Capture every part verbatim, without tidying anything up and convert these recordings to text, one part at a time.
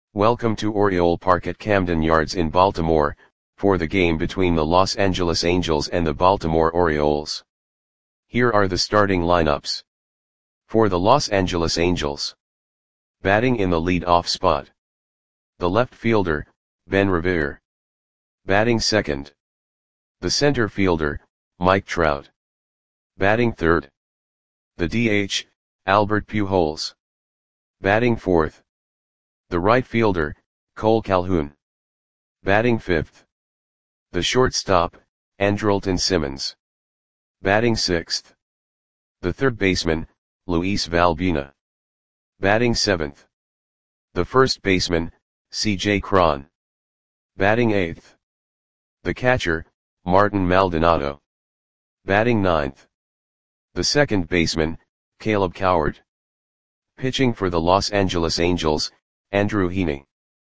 Welcome to Oriole Park at Camden Yards in Baltimore, for the game between the Los Angeles Angels and the Baltimore Orioles. Here are the starting lineups. For the Los Angeles Angels. Batting in the lead-off spot. The left fielder, Ben Revere. Batting second. The center fielder, Mike Trout. Batting third. The D H, Albert Pujols. Batting fourth. The right fielder, Cole Calhoun. Batting fifth. The shortstop, Andrelton Simmons. Batting sixth. The third baseman, Luis Valbuena. Batting seventh. The first baseman, C J Cron. Batting eighth. The catcher, Martin Maldonado. Batting ninth. The second baseman, Caleb Coward. Pitching for the Los Angeles Angels, Andrew Heaney.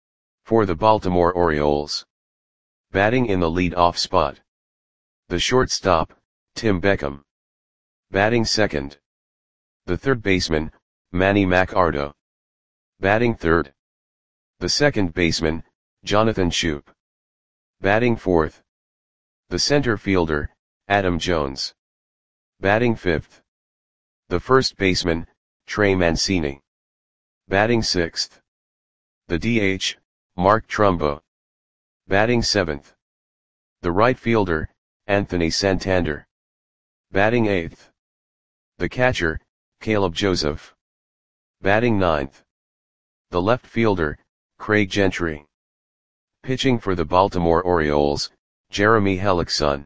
For the Baltimore Orioles. Batting in the lead-off spot. The shortstop, Tim Beckham. Batting second. The third baseman, Manny Machado. Batting third. The second baseman, Jonathan Schoop. Batting fourth. The center fielder, Adam Jones. Batting fifth. The first baseman, Trey Mancini. Batting sixth. The D H, Mark Trumbo. Batting seventh. The right fielder, Anthony Santander. Batting eighth. The catcher, Caleb Joseph. Batting ninth. The left fielder, Craig Gentry. Pitching for the Baltimore Orioles, Jeremy Hellickson.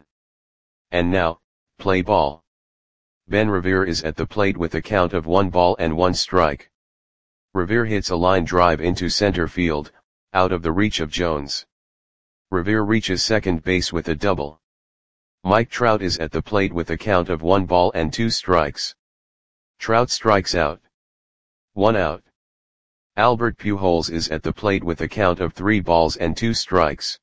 And now, play ball. Ben Revere is at the plate with a count of one ball and one strike. Revere hits a line drive into center field, out of the reach of Jones. Revere reaches second base with a double. Mike Trout is at the plate with a count of one ball and two strikes. Trout strikes out. One out. Albert Pujols is at the plate with a count of three balls and two strikes.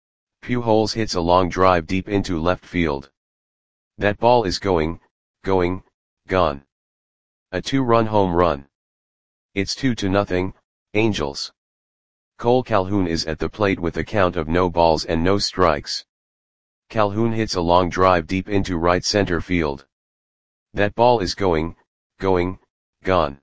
Pujols hits a long drive deep into left field. That ball is going, going, gone. A two-run home run. It's two to nothing, Angels. Cole Calhoun is at the plate with a count of no balls and no strikes. Calhoun hits a long drive deep into right center field. That ball is going, going, gone.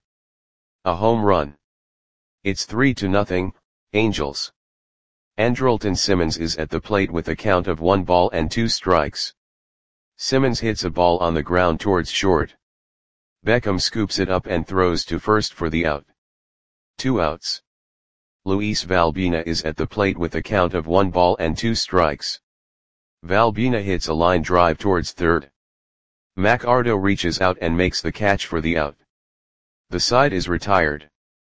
A home run. It's three to nothing, Angels. Andrelton Simmons is at the plate with a count of one ball and two strikes. Simmons hits a ball on the ground towards short. Beckham scoops it up and throws to first for the out. Two outs. Luis Valbuena is at the plate with a count of one ball and two strikes. Valbuena hits a line drive towards third. Machado reaches out and makes the catch for the out. The side is retired.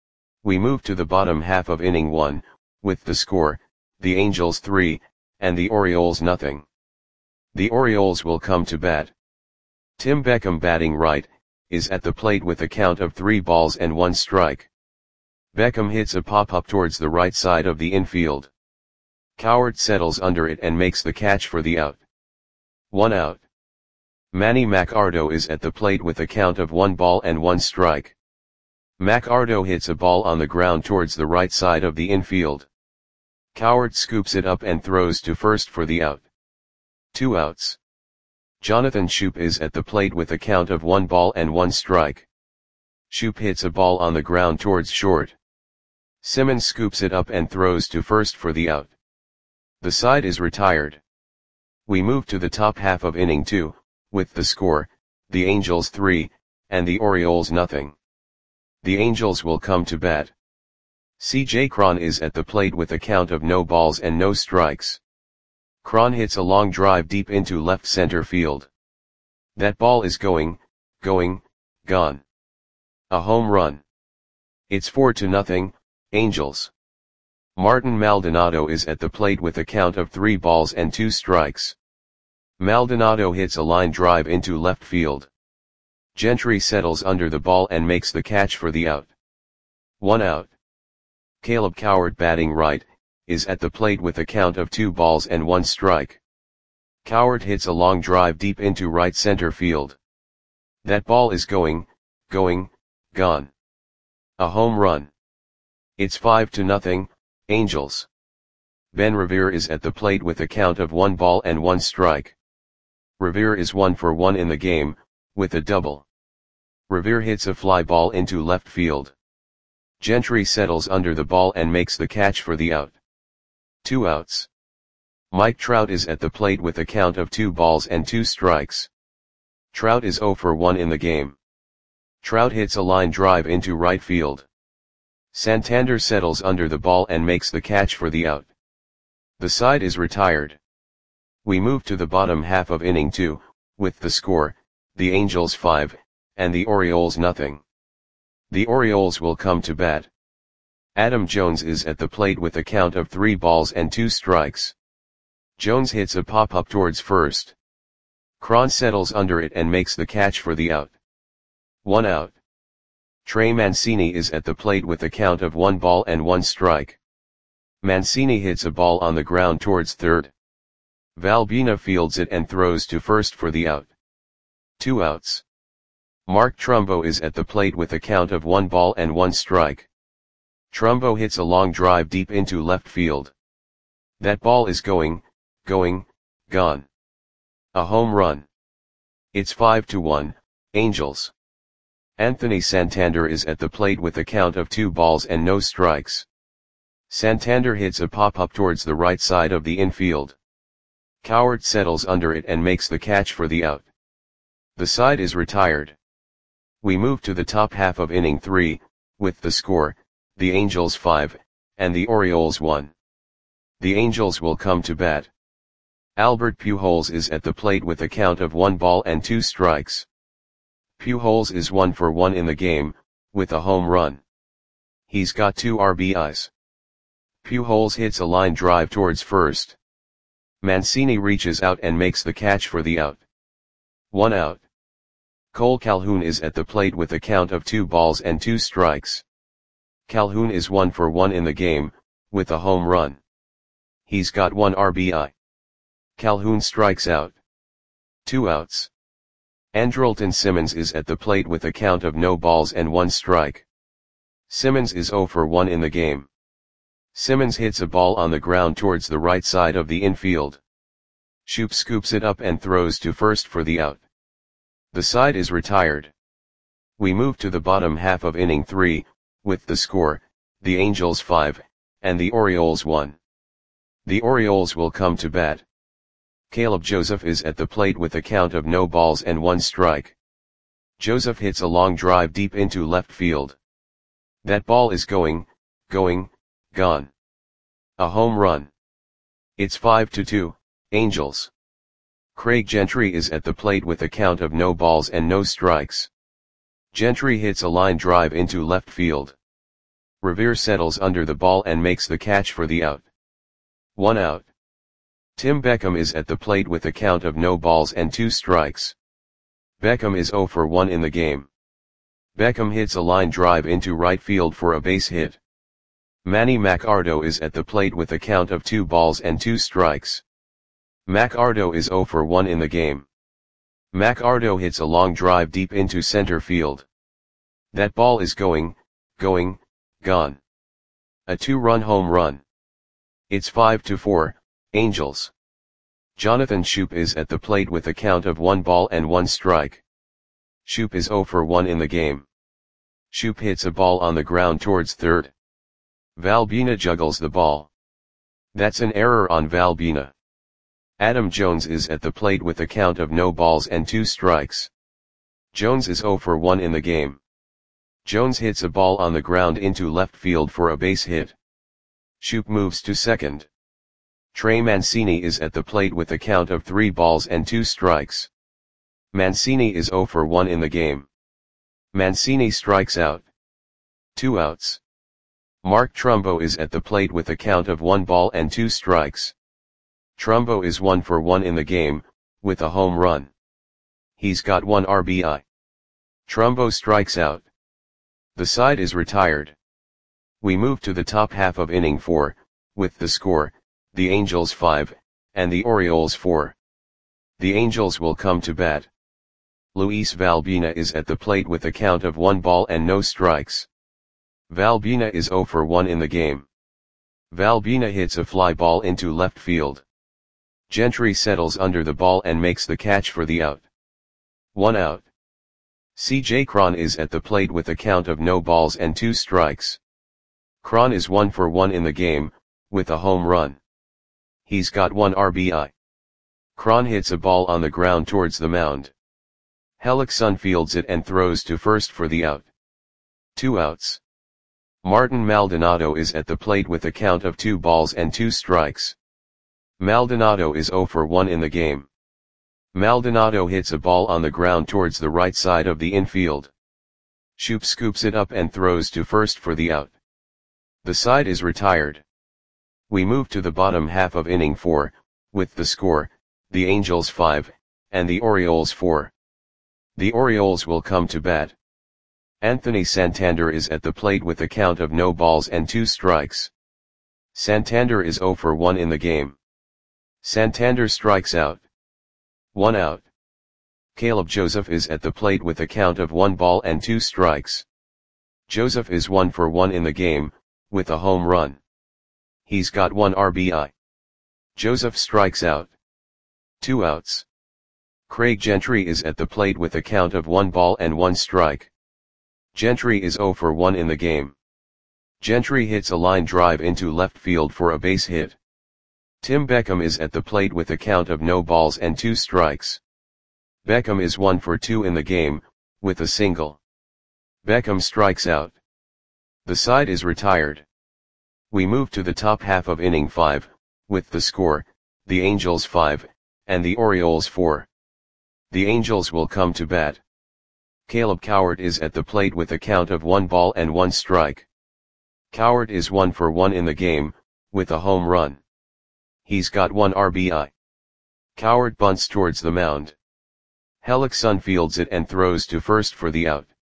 We move to the bottom half of inning one, with the score, the Angels three, and the Orioles nothing. The Orioles will come to bat. Tim Beckham batting right, is at the plate with a count of three balls and one strike. Beckham hits a pop-up towards the right side of the infield. Coward settles under it and makes the catch for the out. One out. Manny Machado is at the plate with a count of one ball and one strike. Machado hits a ball on the ground towards the right side of the infield. Coward scoops it up and throws to first for the out. Two outs. Jonathan Schoop is at the plate with a count of one ball and one strike. Schoop hits a ball on the ground towards short. Simmons scoops it up and throws to first for the out. The side is retired. We move to the top half of inning two, with the score, the Angels three, and the Orioles nothing. The Angels will come to bat. C J Cron is at the plate with a count of no balls and no strikes. Cron hits a long drive deep into left center field. That ball is going, going, gone. A home run. It's four to nothing, Angels. Martin Maldonado is at the plate with a count of three balls and two strikes. Maldonado hits a line drive into left field. Gentry settles under the ball and makes the catch for the out. One out. Caleb Coward batting right, is at the plate with a count of two balls and one strike. Coward hits a long drive deep into right center field. That ball is going, going, gone. A home run. It's five to nothing, Angels. Ben Revere is at the plate with a count of one ball and one strike. Revere is one for one in the game, with a double. Revere hits a fly ball into left field. Gentry settles under the ball and makes the catch for the out. Two outs. Mike Trout is at the plate with a count of two balls and two strikes. Trout is zero for one in the game. Trout hits a line drive into right field. Santander settles under the ball and makes the catch for the out. The side is retired. We move to the bottom half of inning two, with the score, the Angels five, and the Orioles nothing. The Orioles will come to bat. Adam Jones is at the plate with a count of three balls and two strikes. Jones hits a pop-up towards first. Cron settles under it and makes the catch for the out. One out. Trey Mancini is at the plate with a count of one ball and one strike. Mancini hits a ball on the ground towards third. Valbuena fields it and throws to first for the out. Two outs. Mark Trumbo is at the plate with a count of one ball and one strike. Trumbo hits a long drive deep into left field. That ball is going, going, gone. A home run. It's five to one, Angels. Anthony Santander is at the plate with a count of two balls and no strikes. Santander hits a pop-up towards the right side of the infield. Cowart settles under it and makes the catch for the out. The side is retired. We move to the top half of inning three, with the score, the Angels five, and the Orioles one. The Angels will come to bat. Albert Pujols is at the plate with a count of one ball and two strikes. Pujols is one for one in the game, with a home run. He's got two R B Is. Pujols hits a line drive towards first. Mancini reaches out and makes the catch for the out. One out. Cole Calhoun is at the plate with a count of two balls and two strikes. Calhoun is one for one in the game, with a home run. He's got one R B I. Calhoun strikes out. Two outs. Andrelton Simmons is at the plate with a count of no balls and one strike. Simmons is zero for one in the game. Simmons hits a ball on the ground towards the right side of the infield. Shoop scoops it up and throws to first for the out. The side is retired. We move to the bottom half of inning three, with the score, the Angels five, and the Orioles one. The Orioles will come to bat. Caleb Joseph is at the plate with a count of no balls and one strike. Joseph hits a long drive deep into left field. That ball is going, going, gone. A home run. It's five to two, Angels. Craig Gentry is at the plate with a count of no balls and no strikes. Gentry hits a line drive into left field. Revere settles under the ball and makes the catch for the out. One out. Tim Beckham is at the plate with a count of no balls and two strikes. Beckham is zero for one in the game. Beckham hits a line drive into right field for a base hit. Manny Machado is at the plate with a count of two balls and two strikes. Machado is zero for one in the game. Machado hits a long drive deep into center field. That ball is going, going, gone. A two-run home run. It's five to four, Angels. Jonathan Shoop is at the plate with a count of one ball and one strike. Shoop is zero for one in the game. Shoop hits a ball on the ground towards third. Valbuena juggles the ball. That's an error on Valbuena. Adam Jones is at the plate with a count of no balls and two strikes. Jones is zero for one in the game. Jones hits a ball on the ground into left field for a base hit. Shoop moves to second. Trey Mancini is at the plate with a count of three balls and two strikes. Mancini is zero for one in the game. Mancini strikes out. Two outs. Mark Trumbo is at the plate with a count of one ball and two strikes. Trumbo is one for one in the game, with a home run. He's got one R B I. Trumbo strikes out. The side is retired. We move to the top half of inning four, with the score, the Angels five, and the Orioles four. The Angels will come to bat. Luis Valbuena is at the plate with a count of one ball and no strikes. Valbuena is zero for one in the game. Valbuena hits a fly ball into left field. Gentry settles under the ball and makes the catch for the out. One out. C J Cron is at the plate with a count of no balls and two strikes. Cron is one for one in the game, with a home run. He's got one R B I. Cron hits a ball on the ground towards the mound. Hellickson fields it and throws to first for the out. Two outs. Martin Maldonado is at the plate with a count of two balls and two strikes. Maldonado is zero for one in the game. Maldonado hits a ball on the ground towards the right side of the infield. Shoop scoops it up and throws to first for the out. The side is retired. We move to the bottom half of inning four, with the score, the Angels five, and the Orioles four. The Orioles will come to bat. Anthony Santander is at the plate with a count of no balls and two strikes. Santander is zero for one in the game. Santander strikes out. One out. Caleb Joseph is at the plate with a count of one ball and two strikes. Joseph is one for one in the game, with a home run. He's got one R B I. Joseph strikes out. Two outs. Craig Gentry is at the plate with a count of one ball and one strike. Gentry is zero for one in the game. Gentry hits a line drive into left field for a base hit. Tim Beckham is at the plate with a count of no balls and two strikes. Beckham is one for two in the game, with a single. Beckham strikes out. The side is retired. We move to the top half of inning five, with the score, the Angels five, and the Orioles four. The Angels will come to bat. Caleb Cowart is at the plate with a count of one ball and one strike. Cowart is one for one in the game, with a home run. He's got one R B I. Cowart bunts towards the mound. Hellickson fields it and throws to first for the out.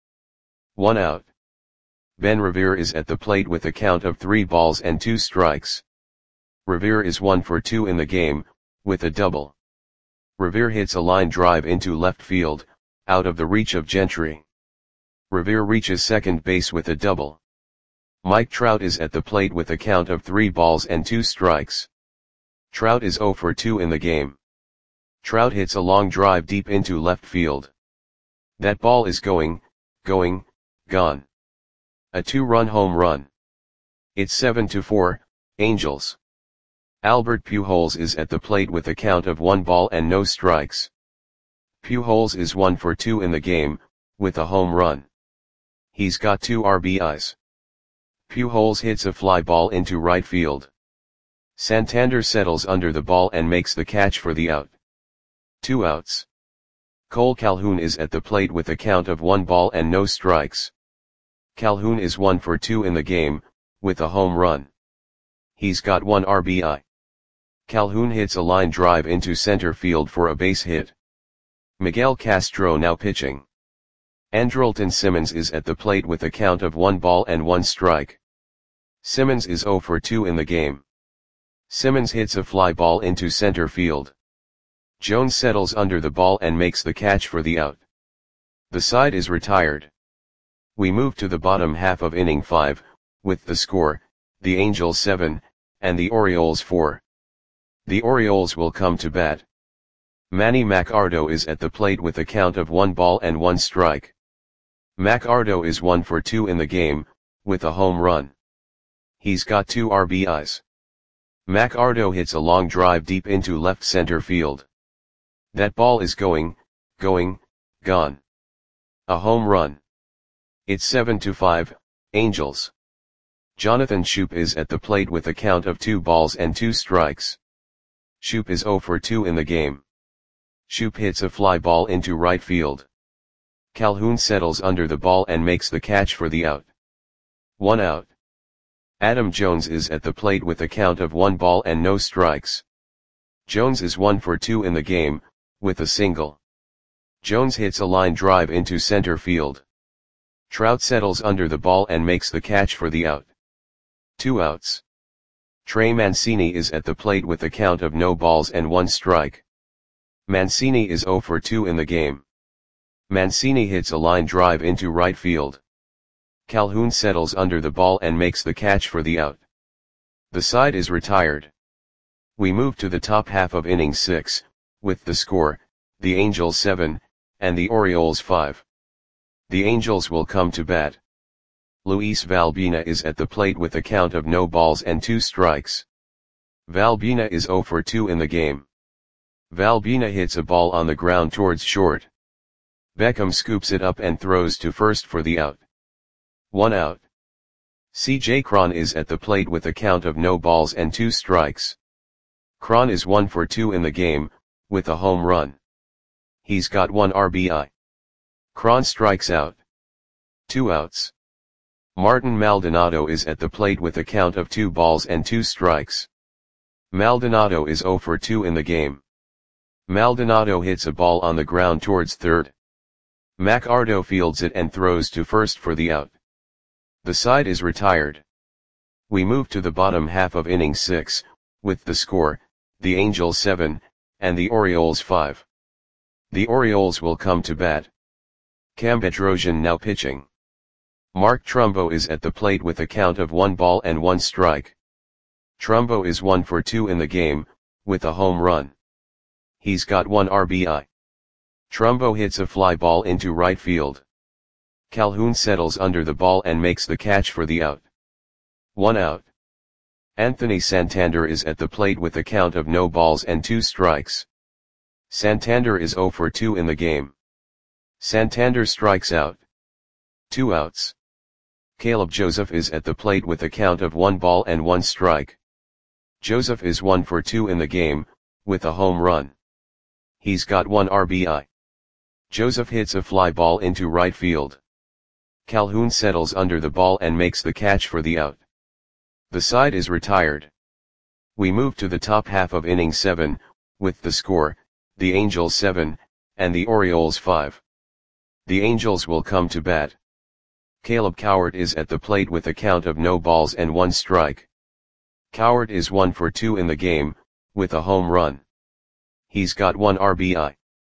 One out. Ben Revere is at the plate with a count of three balls and two strikes. Revere is one for two in the game, with a double. Revere hits a line drive into left field, out of the reach of Gentry. Revere reaches second base with a double. Mike Trout is at the plate with a count of three balls and two strikes. Trout is zero for two in the game. Trout hits a long drive deep into left field. That ball is going, going, gone. A two-run home run. It's seven to four, Angels. Albert Pujols is at the plate with a count of one ball and no strikes. Pujols is one for two in the game, with a home run. He's got two R B Is. Pujols hits a fly ball into right field. Santander settles under the ball and makes the catch for the out. Two outs. Cole Calhoun is at the plate with a count of one ball and no strikes. Calhoun is one for two in the game, with a home run. He's got one R B I. Calhoun hits a line drive into center field for a base hit. Miguel Castro now pitching. Andrelton Simmons is at the plate with a count of one ball and one strike. Simmons is zero for two in the game. Simmons hits a fly ball into center field. Jones settles under the ball and makes the catch for the out. The side is retired. We move to the bottom half of inning five, with the score, the Angels seven, and the Orioles four. The Orioles will come to bat. Manny Machado is at the plate with a count of one ball and one strike. Machado is one for two in the game, with a home run. He's got two R B Is. Machado hits a long drive deep into left center field. That ball is going, going, gone. A home run. It's seven to five, Angels. Jonathan Schoop is at the plate with a count of two balls and two strikes. Schoop is zero for two in the game. Schoop hits a fly ball into right field. Calhoun settles under the ball and makes the catch for the out. One out. Adam Jones is at the plate with a count of one ball and no strikes. Jones is one for two in the game, with a single. Jones hits a line drive into center field. Trout settles under the ball and makes the catch for the out. Two outs. Trey Mancini is at the plate with a count of no balls and one strike. Mancini is zero for two in the game. Mancini hits a line drive into right field. Calhoun settles under the ball and makes the catch for the out. The side is retired. We move to the top half of inning six, with the score, the Angels seven, and the Orioles five. The Angels will come to bat. Luis Valbuena is at the plate with a count of no balls and two strikes. Valbuena is zero for two in the game. Valbuena hits a ball on the ground towards short. Beckham scoops it up and throws to first for the out. One out. C J Cron is at the plate with a count of no balls and two strikes. Cron is one for two in the game, with a home run. He's got one R B I. Cron strikes out. Two outs. Martin Maldonado is at the plate with a count of two balls and two strikes. Maldonado is zero for two in the game. Maldonado hits a ball on the ground towards third. McArdo fields it and throws to first for the out. The side is retired. We move to the bottom half of inning six, with the score, the Angels seven, and the Orioles five. The Orioles will come to bat. Cam Bedrosian now pitching. Mark Trumbo is at the plate with a count of one ball and one strike. Trumbo is one for two in the game, with a home run. He's got one R B I. Trumbo hits a fly ball into right field. Calhoun settles under the ball and makes the catch for the out. One out. Anthony Santander is at the plate with a count of no balls and two strikes. Santander is zero for two in the game. Santander strikes out. Two outs. Caleb Joseph is at the plate with a count of one ball and one strike. Joseph is one for two in the game, with a home run. He's got one R B I. Joseph hits a fly ball into right field. Calhoun settles under the ball and makes the catch for the out. The side is retired. We move to the top half of inning seven, with the score, the Angels seven, and the Orioles five. The Angels will come to bat. Caleb Cowart is at the plate with a count of no balls and one strike. Cowart is one for two in the game, with a home run. He's got one R B I.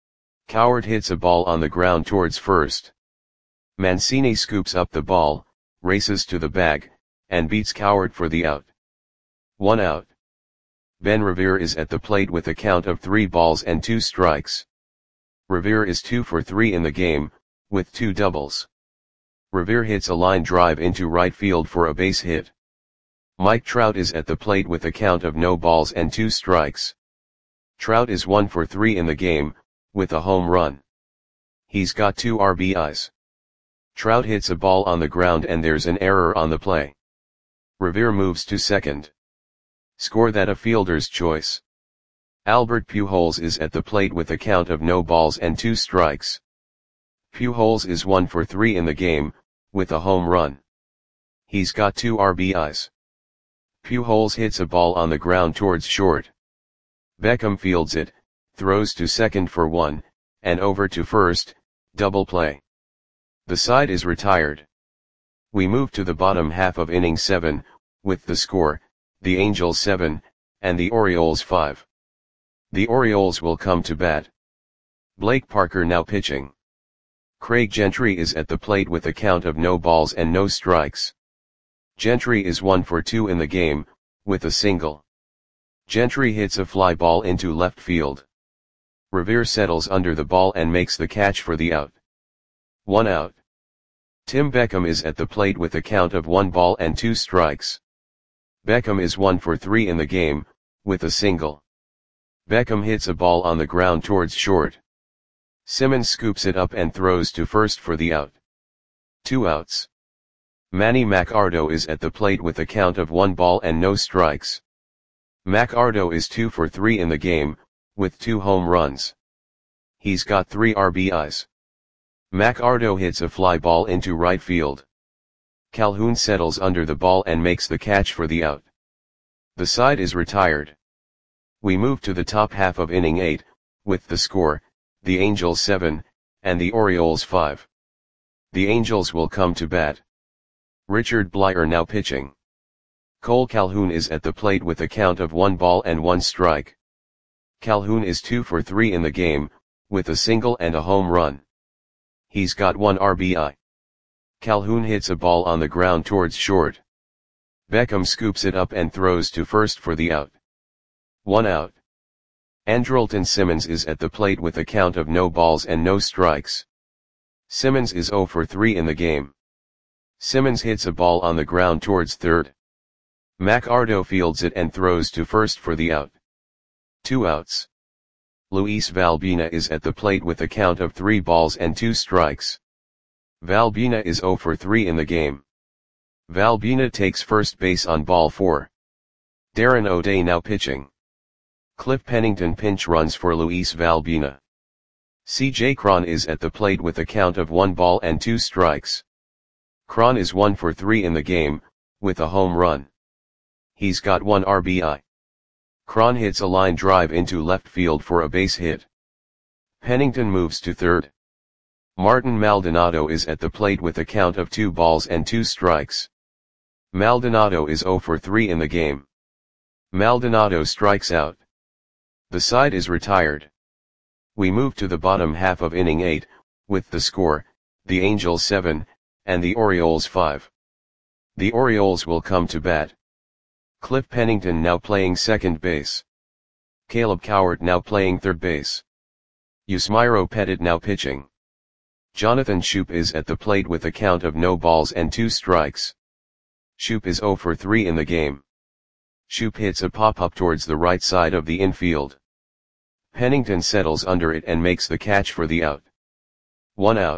Cowart hits a ball on the ground towards first. Mancini scoops up the ball, races to the bag, and beats Cowart for the out. One out. Ben Revere is at the plate with a count of three balls and two strikes. Revere is two for three in the game, with two doubles. Revere hits a line drive into right field for a base hit. Mike Trout is at the plate with a count of no balls and two strikes. Trout is one for three in the game, with a home run. He's got two R B Is. Trout hits a ball on the ground and there's an error on the play. Revere moves to second. Score that a fielder's choice. Albert Pujols is at the plate with a count of no balls and two strikes. Pujols is one for three in the game, with a home run. He's got two R B Is. Pujols hits a ball on the ground towards short. Beckham fields it, throws to second for one, and over to first, double play. The side is retired. We move to the bottom half of inning seven, with the score, the Angels seven, and the Orioles five. The Orioles will come to bat. Blake Parker now pitching. Craig Gentry is at the plate with a count of no balls and no strikes. Gentry is one for two in the game, with a single. Gentry hits a fly ball into left field. Revere settles under the ball and makes the catch for the out. One out. Tim Beckham is at the plate with a count of one ball and two strikes. Beckham is one for three in the game, with a single. Beckham hits a ball on the ground towards short. Simmons scoops it up and throws to first for the out. Two outs. Manny Machado is at the plate with a count of one ball and no strikes. Machado is two for three in the game, with two home runs. He's got three R B Is. Machado hits a fly ball into right field. Calhoun settles under the ball and makes the catch for the out. The side is retired. We move to the top half of inning eight, with the score, the Angels seven, and the Orioles five. The Angels will come to bat. Richard Bleier now pitching. Cole Calhoun is at the plate with a count of one ball and one strike. Calhoun is two for three in the game, with a single and a home run. He's got one R B I. Calhoun hits a ball on the ground towards short. Beckham scoops it up and throws to first for the out. One out. Andrelton Simmons is at the plate with a count of no balls and no strikes. Simmons is zero for three in the game. Simmons hits a ball on the ground towards third. McArdo fields it and throws to first for the out. Two outs. Luis Valbina is at the plate with a count of three balls and two strikes. Valbina is zero for three in the game. Valbina takes first base on ball four. Darren O'Day now pitching. Cliff Pennington pinch runs for Luis Valbina. C J Cron is at the plate with a count of one ball and two strikes. Cron is one for three in the game, with a home run. He's got one R B I. Cron hits a line drive into left field for a base hit. Pennington moves to third. Martin Maldonado is at the plate with a count of two balls and two strikes. Maldonado is zero for three in the game. Maldonado strikes out. The side is retired. We move to the bottom half of inning eight, with the score, the Angels seven, and the Orioles five. The Orioles will come to bat. Cliff Pennington now playing second base. Caleb Cowart now playing third base. Yusmeiro Petit now pitching. Jonathan Schoop is at the plate with a count of no balls and two strikes. Schoop is zero for three in the game. Schoop hits a pop-up towards the right side of the infield. Pennington settles under it and makes the catch for the out. One out.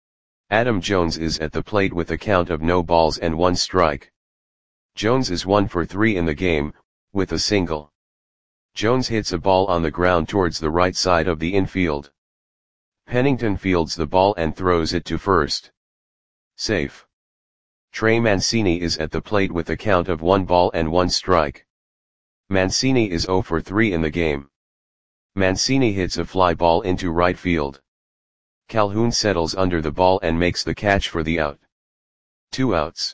Adam Jones is at the plate with a count of no balls and one strike. Jones is one for three in the game, with a single. Jones hits a ball on the ground towards the right side of the infield. Pennington fields the ball and throws it to first. Safe. Trey Mancini is at the plate with a count of one ball and one strike. Mancini is zero for three in the game. Mancini hits a fly ball into right field. Calhoun settles under the ball and makes the catch for the out. Two outs.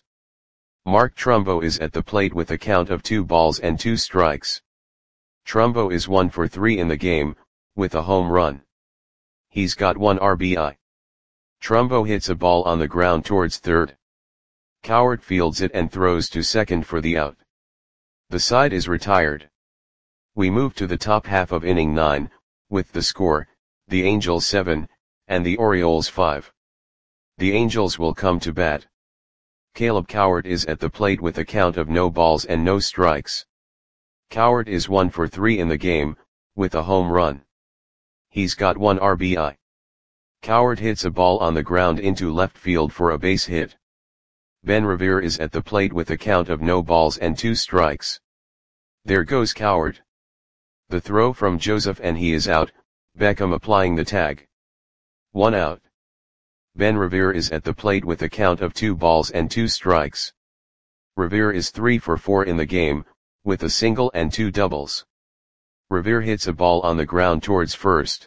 Mark Trumbo is at the plate with a count of two balls and two strikes. Trumbo is one for three in the game, with a home run. He's got one R B I. Trumbo hits a ball on the ground towards third. Cowart fields it and throws to second for the out. The side is retired. We move to the top half of inning nine, with the score, the Angels seven, and the Orioles five. The Angels will come to bat. Caleb Cowart is at the plate with a count of no balls and no strikes. Cowart is one for three in the game, with a home run. He's got one R B I. Cowart hits a ball on the ground into left field for a base hit. Ben Revere is at the plate with a count of no balls and two strikes. There goes Cowart. The throw from Joseph and he is out, Beckham applying the tag. One out. Ben Revere is at the plate with a count of two balls and two strikes. Revere is three for four in the game, with a single and two doubles. Revere hits a ball on the ground towards first.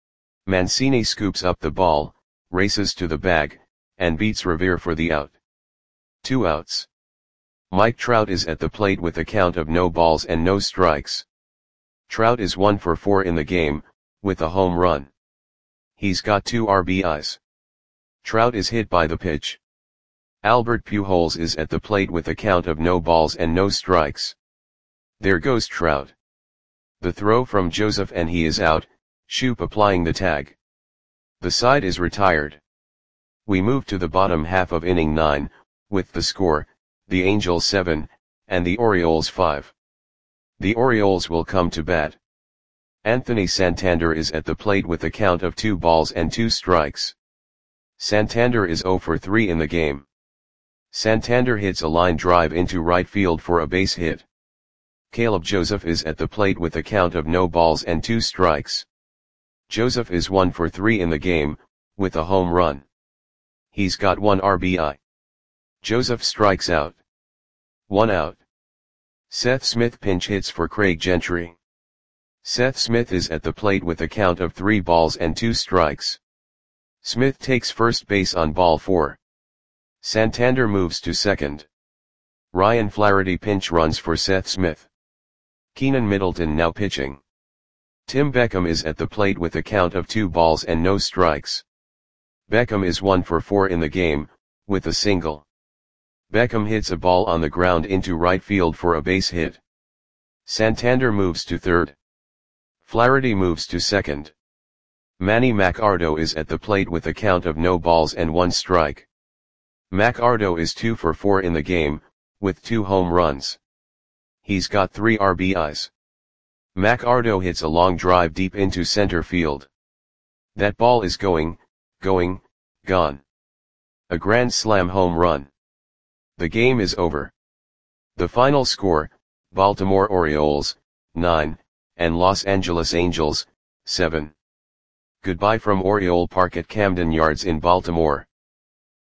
Mancini scoops up the ball, races to the bag, and beats Revere for the out. Two outs. Mike Trout is at the plate with a count of no balls and no strikes. Trout is one for four in the game, with a home run. He's got two R B Is. Trout is hit by the pitch. Albert Pujols is at the plate with a count of no balls and no strikes. There goes Trout. The throw from Joseph and he is out, Schoop applying the tag. The side is retired. We move to the bottom half of inning nine, with the score, the Angels seven, and the Orioles five. The Orioles will come to bat. Anthony Santander is at the plate with a count of two balls and two strikes. Santander is zero for three in the game. Santander hits a line drive into right field for a base hit. Caleb Joseph is at the plate with a count of no balls and two strikes. Joseph is one for three in the game, with a home run. He's got one R B I. Joseph strikes out. One out. Seth Smith pinch hits for Craig Gentry. Seth Smith is at the plate with a count of three balls and two strikes. Smith takes first base on ball four. Santander moves to second. Ryan Flaherty pinch runs for Seth Smith. Keenan Middleton now pitching. Tim Beckham is at the plate with a count of two balls and no strikes. Beckham is one for four in the game, with a single. Beckham hits a ball on the ground into right field for a base hit. Santander moves to third. Flaherty moves to second. Manny Machado is at the plate with a count of no balls and one strike. Machado is two for four in the game, with two home runs. He's got three R B Is. Machado hits a long drive deep into center field. That ball is going, going, gone. A grand slam home run. The game is over. The final score, Baltimore Orioles, nine, and Los Angeles Angels, seven. Goodbye from Oriole Park at Camden Yards in Baltimore.